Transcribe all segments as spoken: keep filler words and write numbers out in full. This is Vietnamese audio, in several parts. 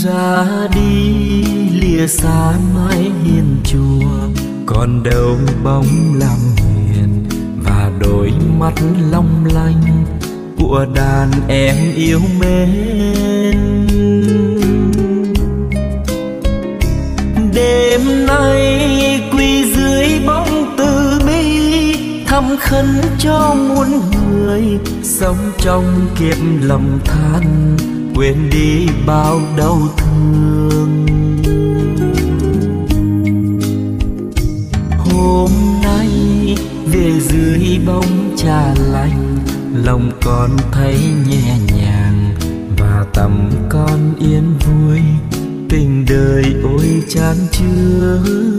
Ra đi lìa xa mái hiên chùa, còn đâu bóng làm hiền và đôi mắt long lanh của đàn em yêu mến. Đêm nay quỳ dưới bóng từ bi, thầm khấn cho muôn người sống trong kiếp lầm than, quên đi bao đau thương. Hôm nay về dưới bóng trà lạnh, lòng con thấy nhẹ nhàng và tâm con yên vui, tình đời ôi chan chứa.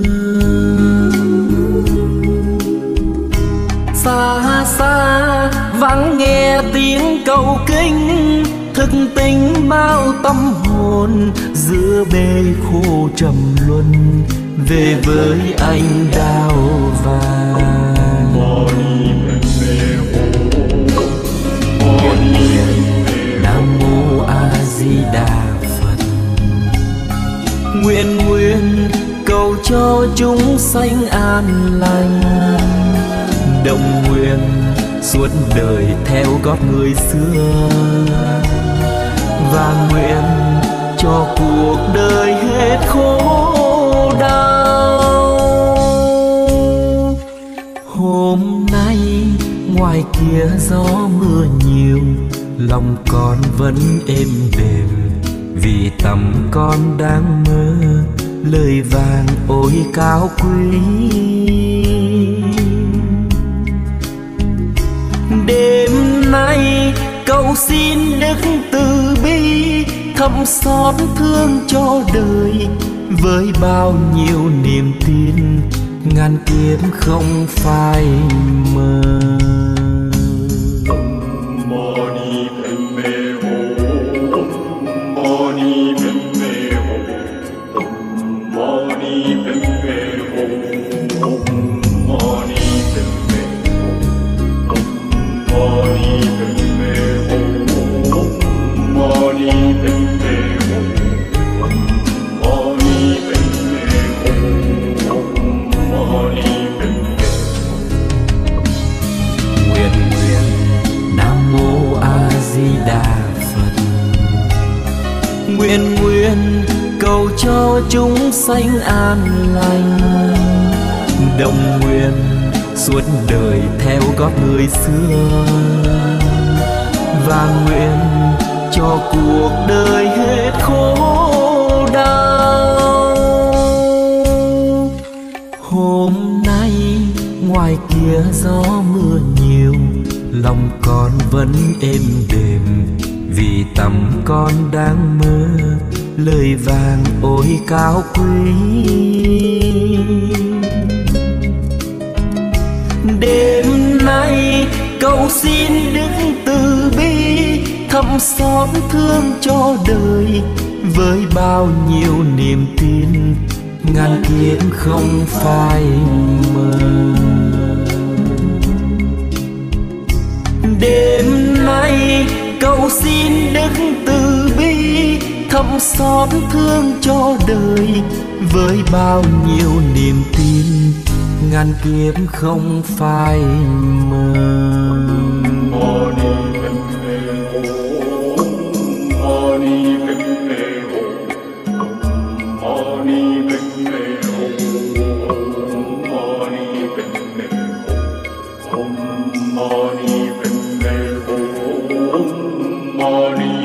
Xa xa vắng nghe tiếng cầu kinh, thức tỉnh bao tâm hồn giữa bể khô trầm luân, về với anh đào vàng. Nam mô A Di Đà Phật. Nguyện nguyện cầu cho chúng sanh an lành, động nguyện suốt đời theo gót người xưa, và nguyện cho cuộc đời hết khổ đau. Hôm nay ngoài kia gió mưa nhiều, lòng con vẫn êm đềm, vì tâm con đang mơ lời vàng ôi cao quý. Đêm nay cầu xin đức từ bi, thầm xót thương cho đời với bao nhiêu niềm tin, ngàn kiếp không phai mờ. Nguyện nguyện cầu cho chúng sanh an lành, động nguyện suốt đời theo gót người xưa, và nguyện cho cuộc đời hết khổ đau. Hôm nay ngoài kia gió mưa nhiều, lòng con vẫn êm đềm, vì tâm con đang mơ lời vàng ôi cao quý. Đêm nay cầu xin đức từ bi, thầm xót thương cho đời với bao nhiêu niềm tin, ngàn kiếp không phai mờ. Đêm nay cầu xin đức từ bi, thầm xót thương cho đời với bao nhiêu niềm tin, ngàn kiếp không phai mờ. Morning.